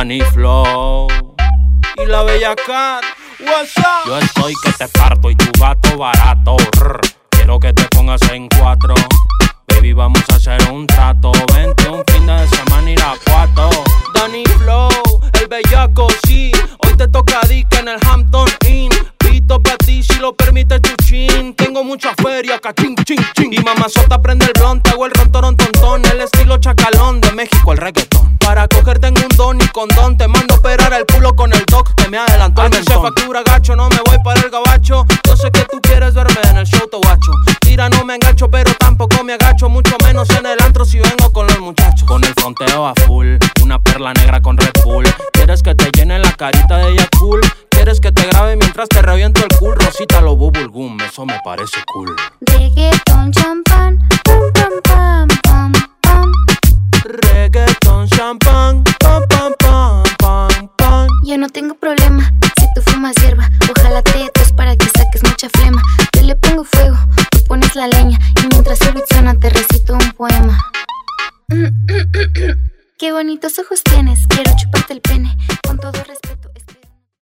Danny Flow y la bella Cat. What's up? Yo estoy que te parto y tu gato barato. Quiero que te pongas en 4. Baby, vamos a hacer un trato. Vente un fin de semana ir a 4. Danny Flow, el bellaco, sí. Hoy te toca dica en el Hampton Inn. Pito pa' ti si lo permite Chuchín. Tengo mucha feria, cachín, ching, ching. Y mamazota prende el blonde, hago el rontorón tontón. El estilo chacalón, de México el reggaetón. Para cogerte en un don y condón. Te mando a operar el culo con el doc que me adelantó el mentón. Se factura gacho, no me voy para el gabacho. Yo sé que tú quieres verme en el show, tobacho. Tira, no me engancho, pero tampoco me agacho. Mucho menos en el antro si vengo con los muchachos. Con el fronteo a full, una perla negra con Red Bull. ¿Quieres que te llene la carita de ella cool? ¿Quieres que te grabe mientras te reviento el cool? Rosita lo bubble gum, eso me parece cool. Reggaeton, champán, pam, pam, pam, pam, pam. Reggaeton, champán, pam, pam, pam, pam, pam. Yo no tengo problema si tú fumas hierba. Ojalá te tos para que saques mucha flema. Yo le pongo fuego, tú pones la leña. Y mientras el beat suena te recito un poema. Qué bonitos ojos tienes, quiero chuparte el pene. Con todo respeto.